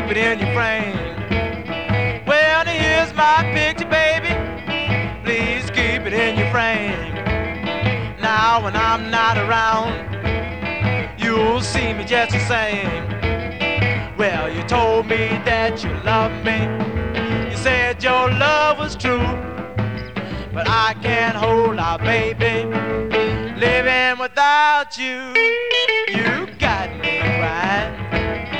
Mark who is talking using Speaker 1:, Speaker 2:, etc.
Speaker 1: keep it in your frame. Well, here's my picture, baby. Please keep it in your frame. Now when I'm not around, you'll see me just the same. Well, you told me that you loved me. You said your love was true. But I can't hold out, baby, living without you. You got me crying.